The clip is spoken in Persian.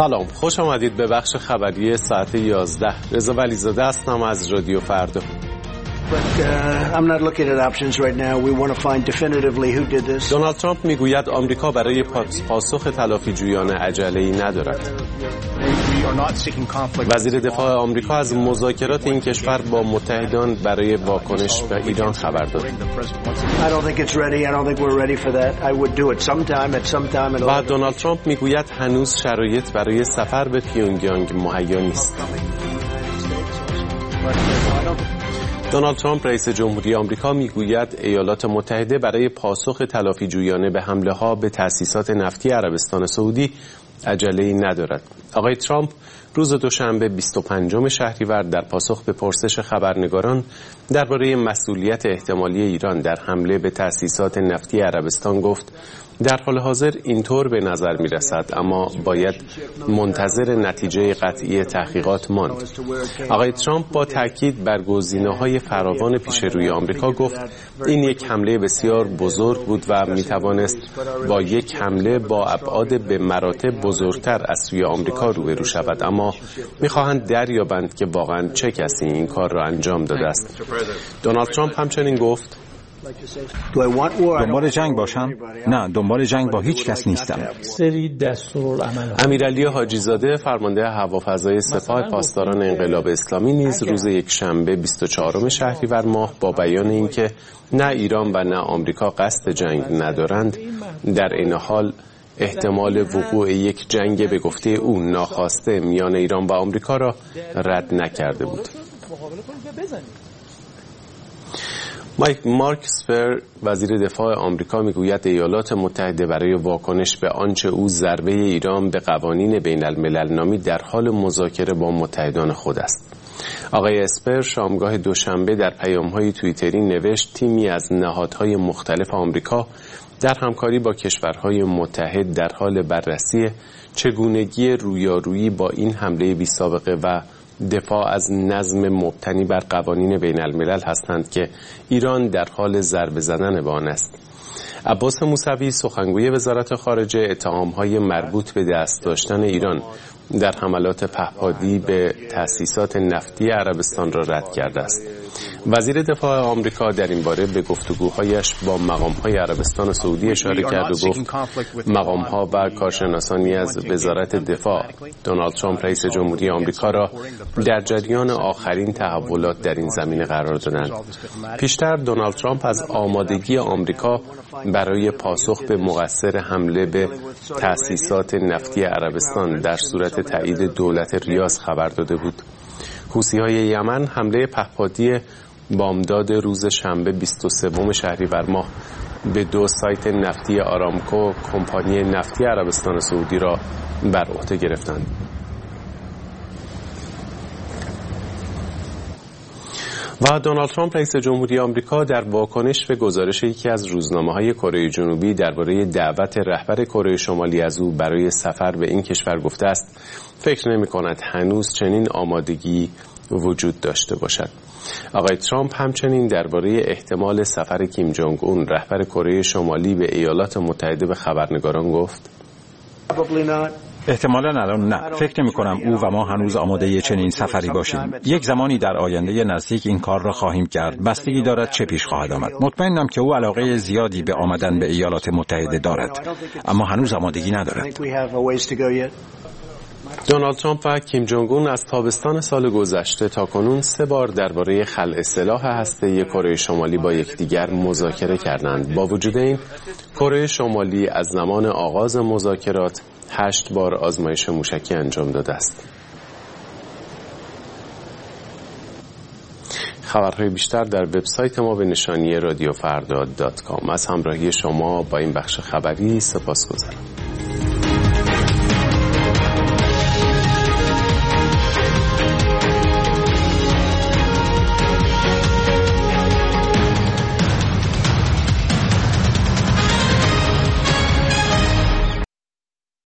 سلام، خوش آمدید به بخش خبری ساعت 11. رضا ولیزاده هستم از رادیو فردا. دونالد ترامپ میگوید آمریکا برای پاسخ تلافی جویانه عجله‌ای ندارد. وزیر دفاع آمریکا از مذاکرات این کشور با متحدان برای واکنش به ایران خبر داد. و دونالد ترامپ میگوید هنوز شرایط برای سفر به پیونگیانگ مهیا نیست. دونالد ترامپ رئیس جمهوری آمریکا میگوید ایالات متحده برای پاسخ تلافی جویانه به حمله ها به تأسیسات نفتی عربستان سعودی عجله‌ای ندارد. آقای ترامپ روز دوشنبه 25 شهریور در پاسخ به پرسش خبرنگاران درباره مسئولیت احتمالی ایران در حمله به تأسیسات نفتی عربستان گفت در حال حاضر اینطور به نظر می رسد، اما باید منتظر نتیجه قطعی تحقیقات ماند. آقای ترامپ با تاکید بر گزینه‌های فراوان پیش روی آمریکا گفت این یک حمله بسیار بزرگ بود و می توانست با یک حمله با ابعاد به مراتب بزرگتر از سوی آمریکا روبرو شود، اما می خواهند دریابند که واقعا چه کسی این کار را انجام داده است. دونالد ترامپ همچنین گفت دنبال جنگ باشم؟ نه، دنبال جنگ با هیچ کس نیستم. امیرعلی حاجی زاده فرمانده هوافضای سپاه پاسداران انقلاب اسلامی نیز روز یکشنبه 24 شهریور ماه با بیان اینکه نه ایران و نه آمریکا قصد جنگ ندارند، در این حال احتمال وقوع یک جنگ به گفته او ناخواسته میان ایران و آمریکا را رد نکرده بود. مارک اسپر وزیر دفاع آمریکا میگوید ایالات متحده برای واکنش به آنچه او ضربه ایران به قوانین بین الملل نامید در حال مذاکره با متحدان خود است. آقای اسپر شامگاه دوشنبه در پیام‌های توییتری نوشت تیمی از نهادهای مختلف آمریکا در همکاری با کشورهای متحد در حال بررسی چگونگی رویارویی با این حمله بی‌سابقه و دفاع از نظم مبتنی بر قوانین بین الملل هستند که ایران در حال ضربه زدن به آن است. عباس موسوی سخنگوی وزارت خارجه اتهام‌های مربوط به دست داشتن ایران در حملات پهپادی به تأسیسات نفتی عربستان را رد کرده است. وزیر دفاع آمریکا در این باره به گفتگوهایش با مقام‌های عربستان سعودی اشاره کرد و گفت مقام‌ها و کارشناسانی از وزارت دفاع دونالد ترامپ رئیس جمهوری آمریکا را در جریان آخرین تحولات در این زمینه قرار دادند. پیشتر دونالد ترامپ از آمادگی آمریکا برای پاسخ به مقصر حمله به تأسیسات نفتی عربستان در صورت تایید دولت ریاض خبر داده بود. حوثی‌های یمن حمله پهپادی بامداد روز شنبه 23 شهریور ماه به 2 سایت نفتی آرامکو کمپانی نفتی عربستان سعودی را بر عهده گرفتند. و دونالد ترامپ رئیس جمهوری آمریکا در واکنش به گزارش یکی از روزنامه‌های کره جنوبی درباره دعوت رهبر کره شمالی از او برای سفر به این کشور گفته است فکر نمی‌کند هنوز چنین آمادگی وجود داشته باشد. آقای ترامپ همچنین درباره احتمال سفر کیم جونگ اون رهبر کره شمالی به ایالات متحده به خبرنگاران گفت احتمالاً الان نه. فکر نمی کنم او و ما هنوز آماده چنین سفری باشیم. یک زمانی در آینده نزدیک این کار را خواهیم کرد. بستگی دارد چه پیش خواهد آمد. مطمئنم که او علاقه زیادی به آمدن به ایالات متحده دارد، اما هنوز آمادگی ندارد. دونالد ترامپ و کیم جونگ اون از تابستان سال گذشته تا کنون 3 بار درباره خلع سلاح هسته‌ای کره شمالی با یکدیگر مذاکره کردند. با وجود این کره شمالی از زمان آغاز مذاکرات 8 بار آزمایش موشکی انجام داده است. خبرهای بیشتر در وبسایت ما به نشانی رادیوفردا.com. از همراهی شما با این بخش خبری سپاسگزارم.